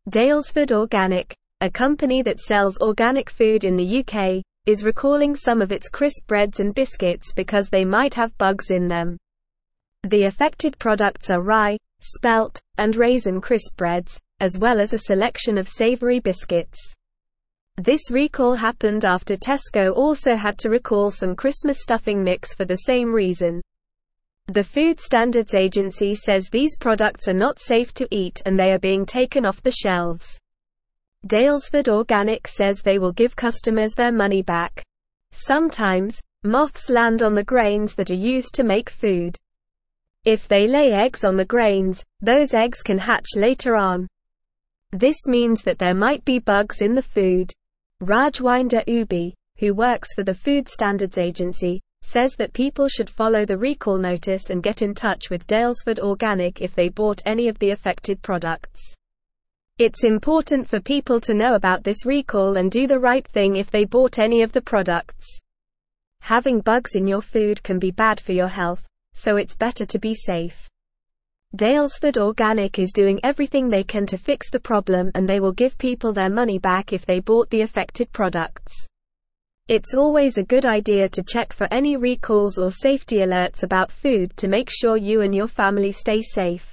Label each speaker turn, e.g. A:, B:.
A: Daylesford Organic, a company that sells organic food in the UK, is recalling some of its crisp breads and biscuits because they might have bugs in them. The affected products are rye, spelt, and raisin crisp breads, as well as a selection of savoury biscuits. This recall happened after Tesco also had to recall some Christmas stuffing mix for the same reason. The Food Standards Agency says these products are not safe to eat and they are being taken off the shelves. Daylesford Organic says they will give customers their money back. Sometimes, moths land on the grains that are used to make food. If they lay eggs on the grains, those eggs can hatch later on. This means that there might be bugs in the food. Rajwinder Ubi, who works for the Food Standards Agency, says that people should follow the recall notice and get in touch with Daylesford Organic if they bought any of the affected products. It's important for people to know about this recall and do the right thing if they bought any of the products. Having bugs in your food can be bad for your health, so it's better to be safe. Daylesford Organic is doing everything they can to fix the problem and they will give people their money back if they bought the affected products. It's always a good idea to check for any recalls or safety alerts about food to make sure you and your family stay safe.